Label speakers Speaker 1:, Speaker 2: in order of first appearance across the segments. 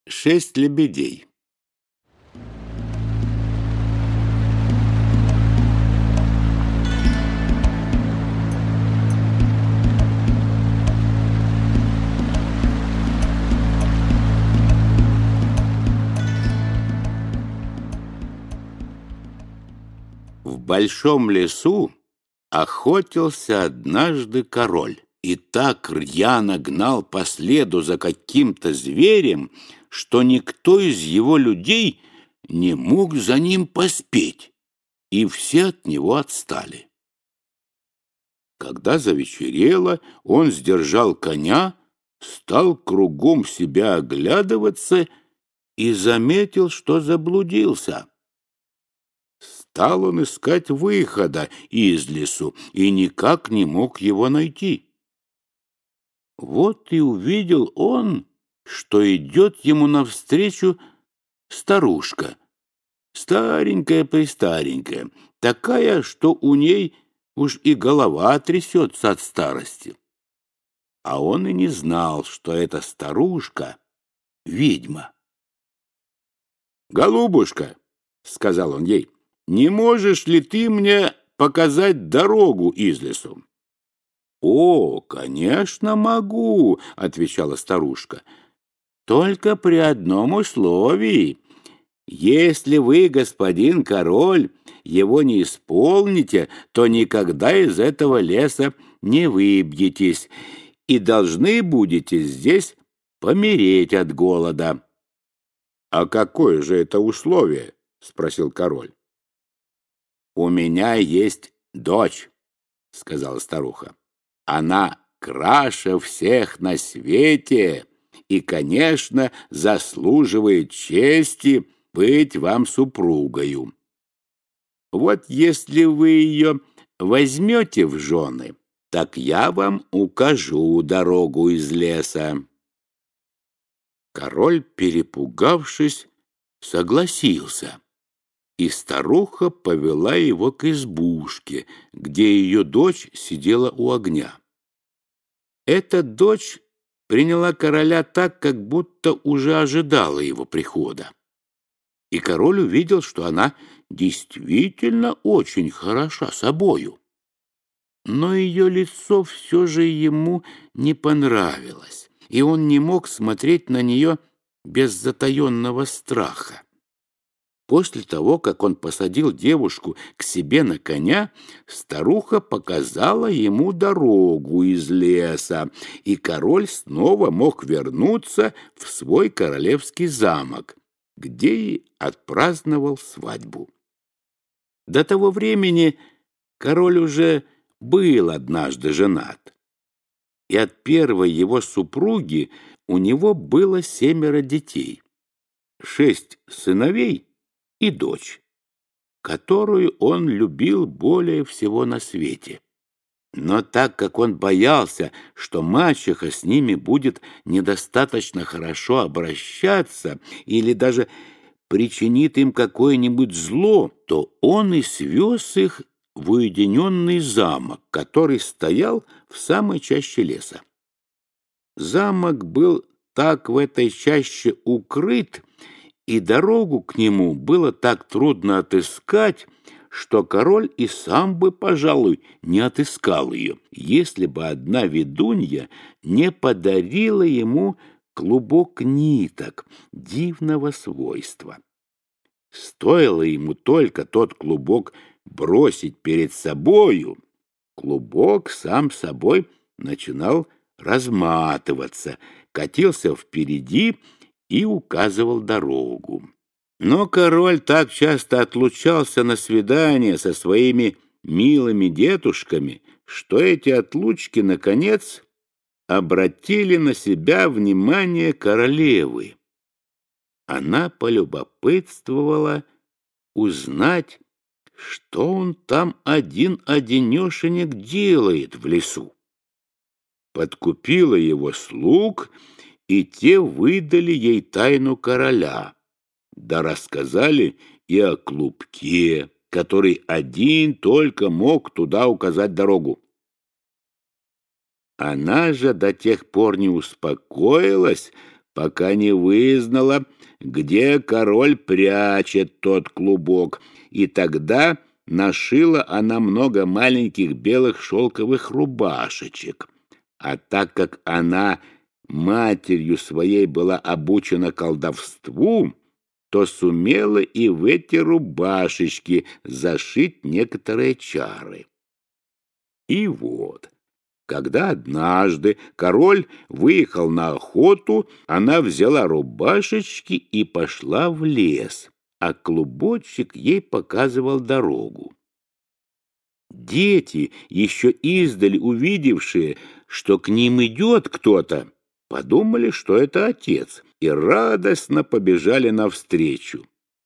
Speaker 1: 6 лебедей. В большом лесу охотился однажды король, и так рьяно гнал по следу за каким-то зверем, что никто из его людей не мог за ним поспеть, и все от него отстали. Когда завечерело, он сдержал коня, стал кругом себя оглядываться и заметил, что заблудился. Стал он искать выхода из лесу и никак не мог его найти. Вот и увидел он, что идет ему навстречу старушка, старенькая-престаренькая, такая, что у ней уж и голова трясется от старости. А он и не знал, что эта старушка — ведьма. «Голубушка», — сказал он ей, — «не можешь ли ты мне показать дорогу из лесу?» «О, конечно, могу», — отвечала старушка, — «только при одном условии. Если вы, господин король, его не исполните, то никогда из этого леса не выбьетесь и должны будете здесь помереть от голода». «А какое же это условие?» — спросил король. «У меня есть дочь», — сказала старуха. «Она краше всех на свете и, конечно, заслуживает чести быть вам супругою. Вот если вы ее возьмете в жены, так я вам укажу дорогу из леса». Король, перепугавшись, согласился, и старуха повела его к избушке, где ее дочь сидела у огня. Эта дочь приняла короля так, как будто уже ожидала его прихода. И король увидел, что она действительно очень хороша собою. Но ее лицо все же ему не понравилось, и он не мог смотреть на нее без затаенного страха. После того, как он посадил девушку к себе на коня, старуха показала ему дорогу из леса, и король снова мог вернуться в свой королевский замок, где и отпраздновал свадьбу. До того времени король уже был однажды женат, и от первой его супруги у него было 7 детей, 6 сыновей и дочь, которую он любил более всего на свете. Но так как он боялся, что мачеха с ними будет недостаточно хорошо обращаться или даже причинит им какое-нибудь зло, то он и свез их в уединенный замок, который стоял в самой чаще леса. Замок был так в этой чаще укрыт, и дорогу к нему было так трудно отыскать, что король и сам бы, пожалуй, не отыскал ее, если бы одна ведунья не подарила ему клубок ниток дивного свойства. Стоило ему только тот клубок бросить перед собою, клубок сам собой начинал разматываться, катился впереди и указывал дорогу. Но король так часто отлучался на свидания со своими милыми детушками, что эти отлучки, наконец, обратили на себя внимание королевы. Она полюбопытствовала узнать, что он там один-одинешенек делает в лесу. Подкупила его слуг, и те выдали ей тайну короля, да рассказали и о клубке, который один только мог туда указать дорогу. Она же до тех пор не успокоилась, пока не вызнала, где король прячет тот клубок, и тогда нашила она много маленьких белых шелковых рубашечек. А так как она матерью своей была обучена колдовству, то сумела и в эти рубашечки зашить некоторые чары. И вот, когда однажды король выехал на охоту, она взяла рубашечки и пошла в лес, а клубочек ей показывал дорогу. Дети, еще издали увидевшие, что к ним идет кто-то, подумали, что это отец, и радостно побежали навстречу.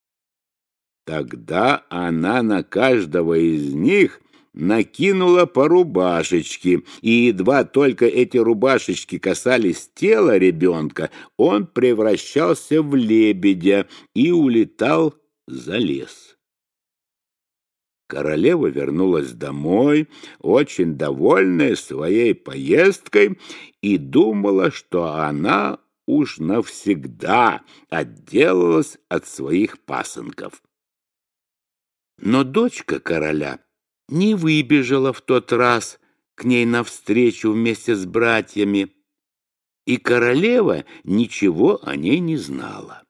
Speaker 1: Тогда она на каждого из них накинула по рубашечке, и едва только эти рубашечки касались тела ребенка, он превращался в лебедя и улетал за лес. Королева вернулась домой, очень довольная своей поездкой, и думала, что она уж навсегда отделалась от своих пасынков. Но дочка короля не выбежала в тот раз к ней навстречу вместе с братьями, и королева ничего о ней не знала.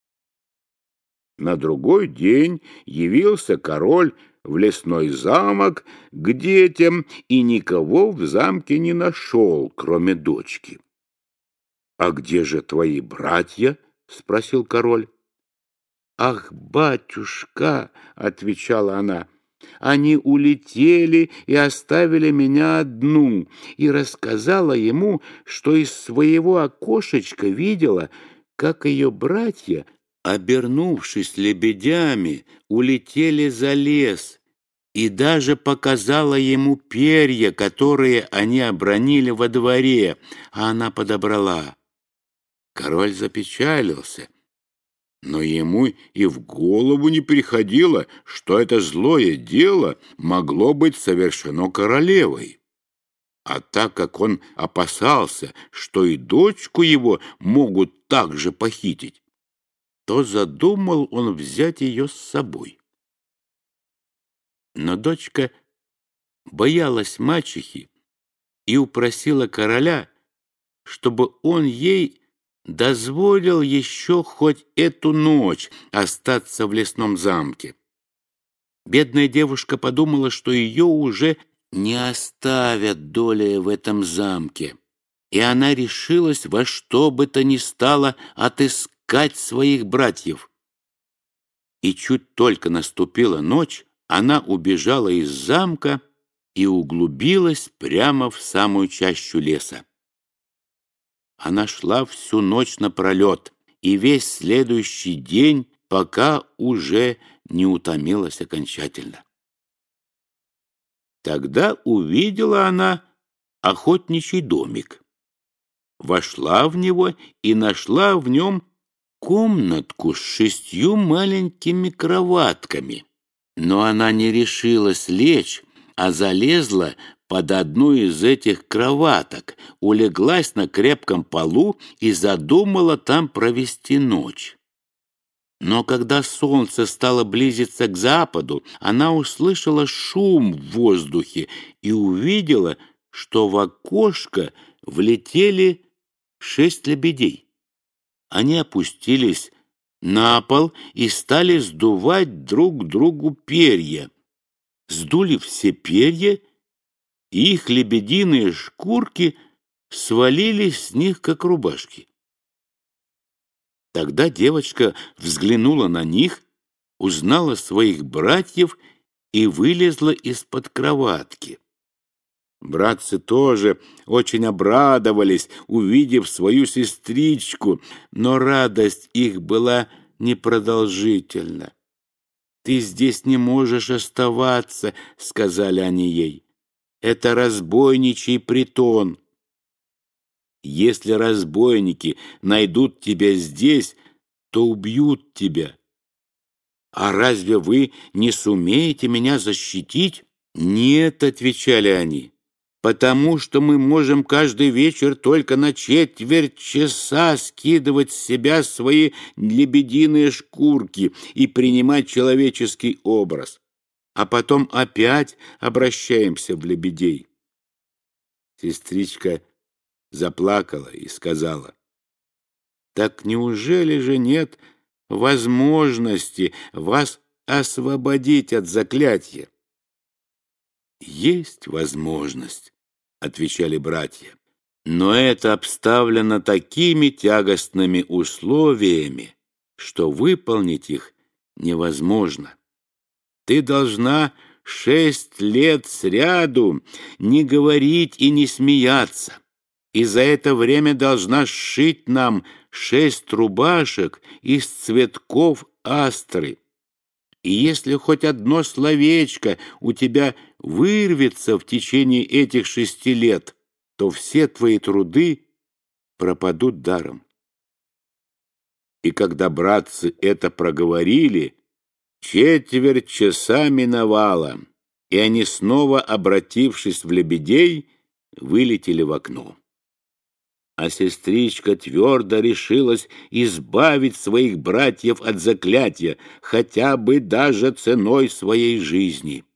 Speaker 1: На другой день явился король в лесной замок к детям и никого в замке не нашел, кроме дочки. — А где же твои братья? — спросил король. — Ах, батюшка, — отвечала она, — они улетели и оставили меня одну, и рассказала ему, что из своего окошечка видела, как ее братья, обернувшись лебедями, улетели за лес, и даже показала ему перья, которые они обронили во дворе, а она подобрала. Король запечалился, но ему и в голову не приходило, что это злое дело могло быть совершено королевой. А так как он опасался, что и дочку его могут также похитить, то задумал он взять ее с собой. Но дочка боялась мачехи и упросила короля, чтобы он ей дозволил еще хоть эту ночь остаться в лесном замке. Бедная девушка подумала, что ее уже не оставят долей в этом замке, и она решилась во что бы то ни стало отыскать своих братьев. И чуть только наступила ночь, она убежала из замка и углубилась прямо в самую чащу леса. Она шла всю ночь напролет и весь следующий день, пока уже не утомилась окончательно. Тогда увидела она охотничий домик, вошла в него и нашла в нем комнатку с 6 маленькими кроватками. Но она не решилась лечь, а залезла под одну из этих кроваток, улеглась на крепком полу и задумала там провести ночь. Но когда солнце стало близиться к западу, она услышала шум в воздухе и увидела, что в окошко влетели 6 лебедей. Они опустились на пол и стали сдувать друг другу перья. Сдули все перья, и их лебединые шкурки свалились с них, как рубашки. Тогда девочка взглянула на них, узнала своих братьев и вылезла из-под кроватки. Братцы тоже очень обрадовались, увидев свою сестричку, но радость их была непродолжительна. «Ты здесь не можешь оставаться», — сказали они ей. «Это разбойничий притон. Если разбойники найдут тебя здесь, то убьют тебя. А разве вы не сумеете меня защитить?» «Нет», — отвечали они, потому что мы можем каждый вечер только на четверть часа скидывать с себя свои лебединые шкурки и принимать человеческий образ, а потом опять обращаемся в лебедей». Сестричка заплакала и сказала: «Так неужели же нет возможности вас освободить от заклятия?» «Есть возможность», — отвечали братья, «но это обставлено такими тягостными условиями, что выполнить их невозможно. Ты должна 6 лет сряду не говорить и не смеяться, и за это время должна сшить нам 6 рубашек из цветков астры. И если хоть одно словечко у тебя вырвется в течение этих 6 лет, то все твои труды пропадут даром». И когда братцы это проговорили, четверть часа миновала, и они, снова обратившись в лебедей, вылетели в окно. А сестричка твердо решилась избавить своих братьев от заклятия, хотя бы даже ценой своей жизни.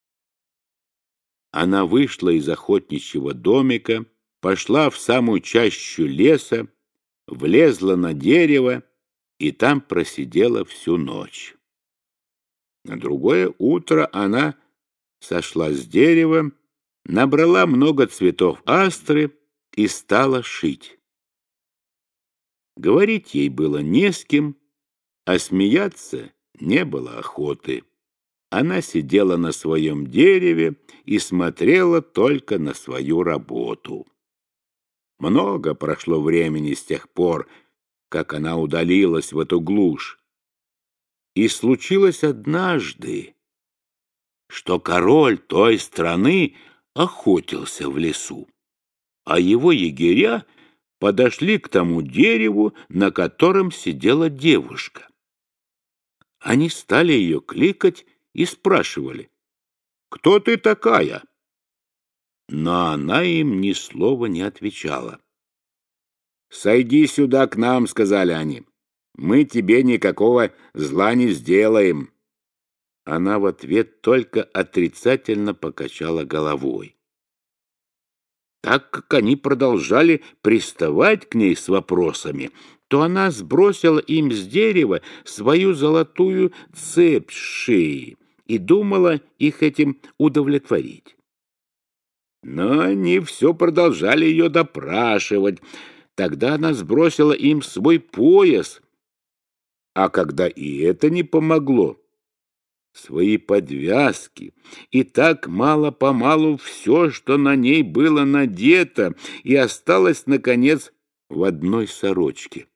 Speaker 1: Она вышла из охотничьего домика, пошла в самую чащу леса, влезла на дерево и там просидела всю ночь. На другое утро она сошла с дерева, набрала много цветов астры и стала шить. Говорить ей было не с кем, а смеяться не было охоты. Она сидела на своем дереве и смотрела только на свою работу. Много прошло времени с тех пор, как она удалилась в эту глушь. И случилось однажды, что король той страны охотился в лесу, а его егеря подошли к тому дереву, на котором сидела девушка. Они стали ее кликать и спрашивали: «Кто ты такая?» Но она им ни слова не отвечала. «Сойди сюда к нам», — сказали они, — «мы тебе никакого зла не сделаем». Она в ответ только отрицательно покачала головой. Так как они продолжали приставать к ней с вопросами, то она сбросила им с дерева свою золотую цепь с шеи и думала их этим удовлетворить. Но они все продолжали ее допрашивать. Тогда она сбросила им свой пояс, а когда и это не помогло, свои подвязки, и так мало-помалу все, что на ней было надето, и осталось, наконец, в одной сорочке.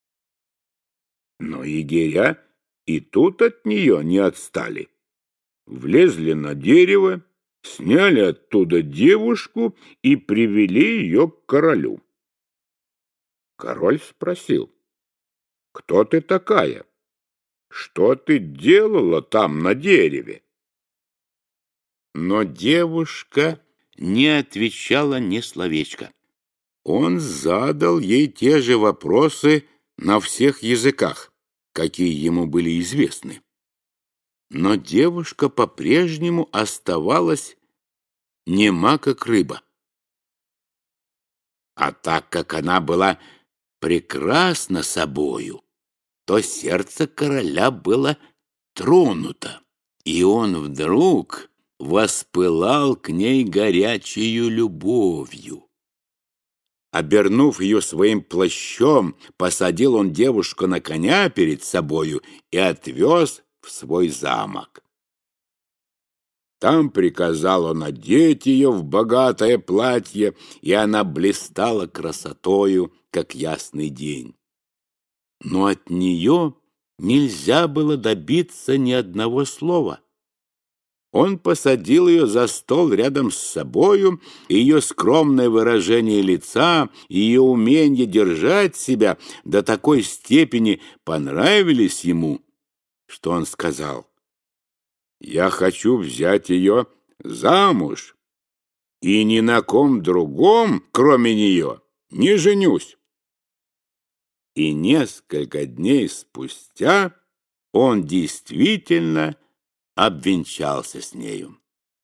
Speaker 1: Но егеря и тут от нее не отстали. Влезли на дерево, сняли оттуда девушку и привели ее к королю. Король спросил: «Кто ты такая? Что ты делала там на дереве?» Но девушка не отвечала ни словечка. Он задал ей те же вопросы на всех языках, какие ему были известны. Но девушка по-прежнему оставалась нема, как рыба. А так как она была прекрасна собою, то сердце короля было тронуто, и он вдруг воспылал к ней горячею любовью. Обернув ее своим плащом, посадил он девушку на коня перед собою и отвез в свой замок. Там приказал он одеть ее в богатое платье, и она блистала красотою, как ясный день. Но от нее нельзя было добиться ни одного слова. Он посадил ее за стол рядом с собою, и ее скромное выражение лица, и ее умение держать себя до такой степени понравились ему, что он сказал: «Я хочу взять ее замуж». и ни на ком другом, кроме нее, не женюсь. И несколько дней спустя он действительно обвенчался с нею.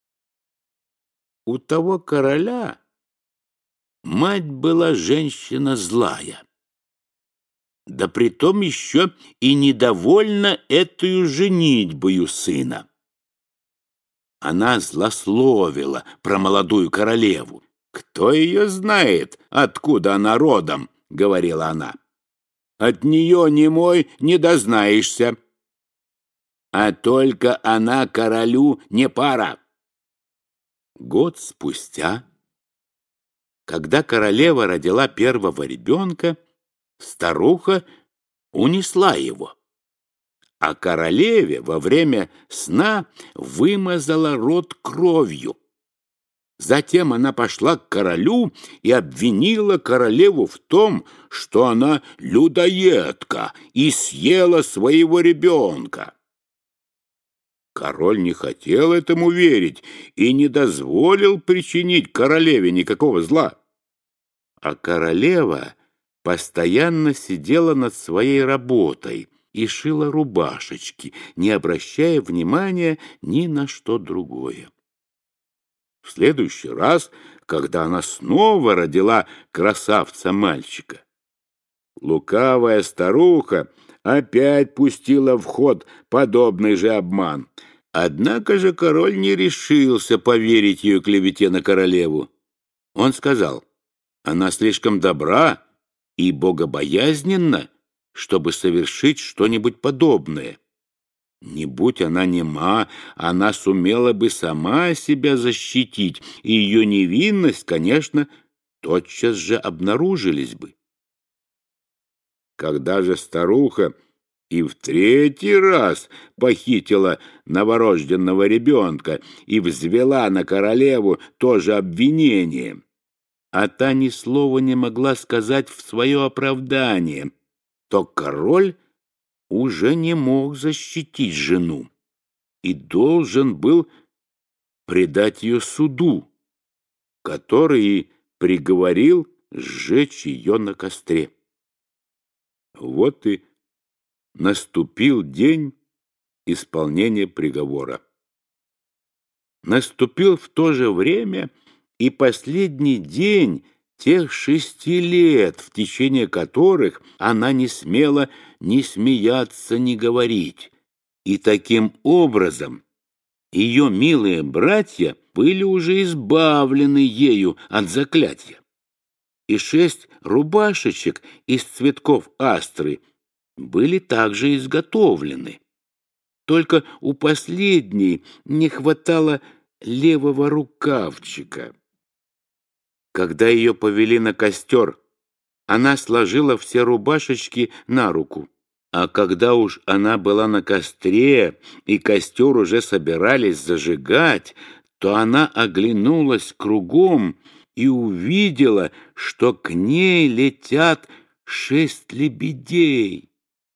Speaker 1: У того короля мать была женщина злая, да притом еще и недовольна этою женитьбою сына. Она злословила про молодую королеву. «Кто ее знает, откуда она родом?» — говорила она. «От нее, немой, не дознаешься. А только она королю не пара». Год спустя, когда королева родила первого ребенка, старуха унесла его, а королеве во время сна вымазала рот кровью. Затем она пошла к королю и обвинила королеву в том, что она людоедка и съела своего ребенка. Король не хотел этому верить и не дозволил причинить королеве никакого зла. А королева постоянно сидела над своей работой и шила рубашечки, не обращая внимания ни на что другое. В следующий раз, когда она снова родила красавца-мальчика, лукавая старуха опять пустила в ход подобный же обман. Однако же король не решился поверить ее клевете на королеву. Он сказал: «Она слишком добра и богобоязненна, чтобы совершить что-нибудь подобное. Не будь она нема, она сумела бы сама себя защитить, и ее невинность, конечно, тотчас же обнаружились бы». Когда же старуха и в третий раз похитила новорожденного ребенка и взвела на королеву то же обвинение, а та ни слова не могла сказать в свое оправдание, то король уже не мог защитить жену и должен был предать ее суду, который приговорил сжечь ее на костре. Вот и наступил день исполнения приговора. Наступил в то же время и последний день тех 6 лет, в течение которых она не смела ни смеяться, ни говорить. И таким образом ее милые братья были уже избавлены ею от заклятия. И 6 рубашечек из цветков астры были также изготовлены. Только у последней не хватало левого рукавчика. Когда ее повели на костер, она сложила все рубашечки на руку. А когда уж она была на костре, и костер уже собирались зажигать, то она оглянулась кругом и увидела, что к ней летят 6 лебедей.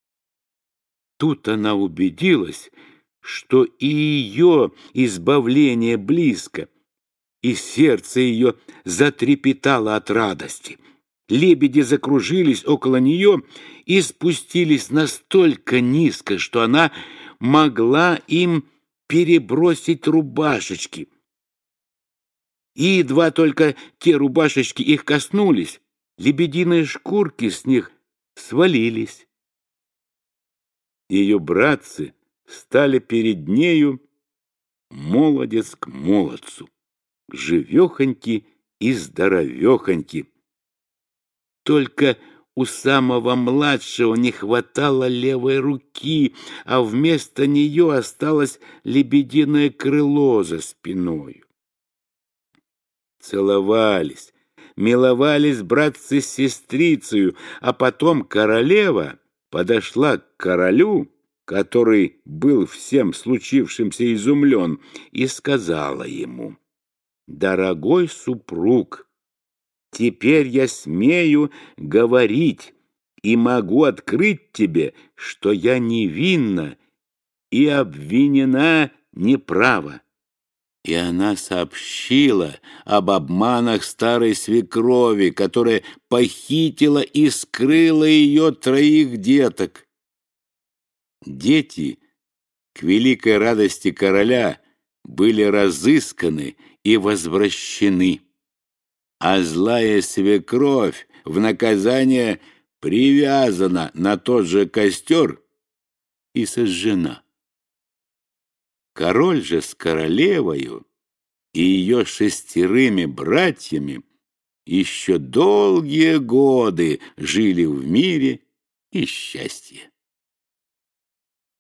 Speaker 1: Тут она убедилась, что и ее избавление близко, и сердце ее затрепетало от радости. Лебеди закружились около нее и спустились настолько низко, что она могла им перебросить рубашечки. И едва только те рубашечки их коснулись, лебединые шкурки с них свалились. Ее братцы стали перед нею молодец к молодцу, живехоньки и здоровехоньки. Только у самого младшего не хватало левой руки, а вместо нее осталось лебединое крыло за спиной. Целовались, миловались братцы с сестрицею, а потом королева подошла к королю, который был всем случившимся изумлен, и сказала ему: «Дорогой супруг, теперь я смею говорить и могу открыть тебе, что я невинна и обвинена неправо. И она сообщила об обманах старой свекрови, которая похитила и скрыла ее 3 деток. Дети, к великой радости короля, были разысканы и возвращены, а злая свекровь в наказание привязана на тот же костер и сожжена. Король же с королевою и ее 6 братьями еще долгие годы жили в мире и счастье.